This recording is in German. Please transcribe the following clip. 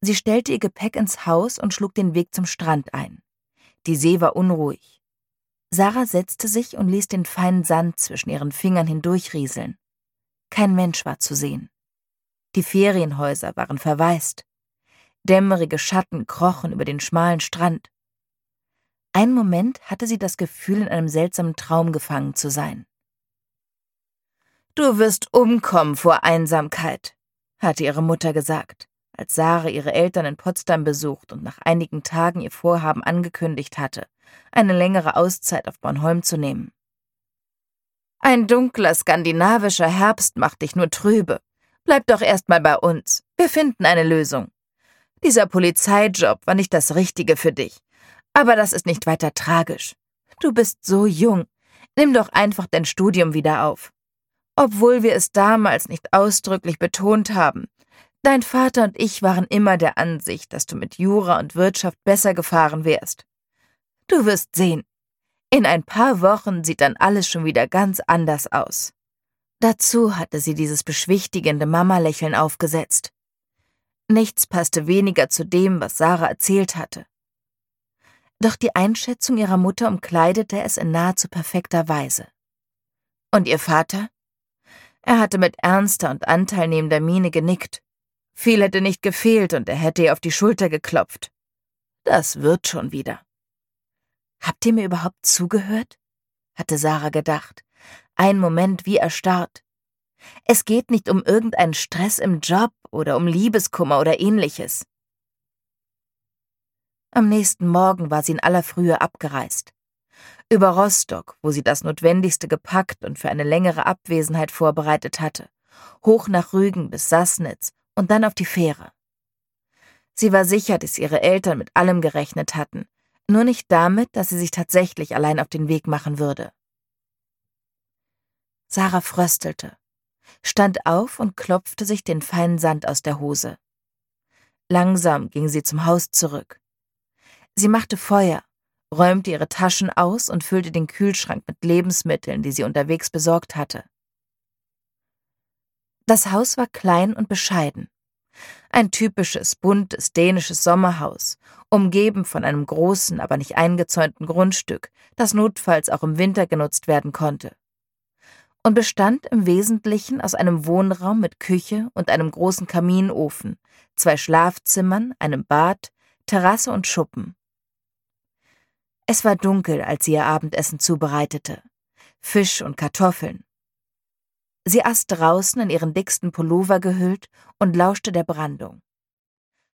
Sie stellte ihr Gepäck ins Haus und schlug den Weg zum Strand ein. Die See war unruhig. Sarah setzte sich und ließ den feinen Sand zwischen ihren Fingern hindurchrieseln. Kein Mensch war zu sehen. Die Ferienhäuser waren verwaist. Dämmerige Schatten krochen über den schmalen Strand. Einen Moment hatte sie das Gefühl, in einem seltsamen Traum gefangen zu sein. »Du wirst umkommen vor Einsamkeit«, hatte ihre Mutter gesagt, als Sarah ihre Eltern in Potsdam besucht und nach einigen Tagen ihr Vorhaben angekündigt hatte, eine längere Auszeit auf Bornholm zu nehmen. »Ein dunkler skandinavischer Herbst macht dich nur trübe. Bleib doch erst mal bei uns. Wir finden eine Lösung. Dieser Polizeijob war nicht das Richtige für dich. Aber das ist nicht weiter tragisch. Du bist so jung. Nimm doch einfach dein Studium wieder auf. Obwohl wir es damals nicht ausdrücklich betont haben. Dein Vater und ich waren immer der Ansicht, dass du mit Jura und Wirtschaft besser gefahren wärst. Du wirst sehen. In ein paar Wochen sieht dann alles schon wieder ganz anders aus.« Dazu hatte sie dieses beschwichtigende Mama-Lächeln aufgesetzt. Nichts passte weniger zu dem, was Sarah erzählt hatte. Doch die Einschätzung ihrer Mutter umkleidete es in nahezu perfekter Weise. Und ihr Vater? Er hatte mit ernster und anteilnehmender Miene genickt. Viel hätte nicht gefehlt und er hätte ihr auf die Schulter geklopft. Das wird schon wieder. »Habt ihr mir überhaupt zugehört?« hatte Sarah gedacht, einen Moment wie erstarrt. Es geht nicht um irgendeinen Stress im Job oder um Liebeskummer oder Ähnliches. Am nächsten Morgen war sie in aller Frühe abgereist. Über Rostock, wo sie das Notwendigste gepackt und für eine längere Abwesenheit vorbereitet hatte, hoch nach Rügen bis Sassnitz und dann auf die Fähre. Sie war sicher, dass ihre Eltern mit allem gerechnet hatten, nur nicht damit, dass sie sich tatsächlich allein auf den Weg machen würde. Sarah fröstelte, stand auf und klopfte sich den feinen Sand aus der Hose. Langsam ging sie zum Haus zurück. Sie machte Feuer, räumte ihre Taschen aus und füllte den Kühlschrank mit Lebensmitteln, die sie unterwegs besorgt hatte. Das Haus war klein und bescheiden. Ein typisches, buntes, dänisches Sommerhaus, umgeben von einem großen, aber nicht eingezäunten Grundstück, das notfalls auch im Winter genutzt werden konnte. Und bestand im Wesentlichen aus einem Wohnraum mit Küche und einem großen Kaminofen, 2 Schlafzimmern, einem Bad, Terrasse und Schuppen. Es war dunkel, als sie ihr Abendessen zubereitete. Fisch und Kartoffeln. Sie aß draußen in ihren dicksten Pullover gehüllt und lauschte der Brandung.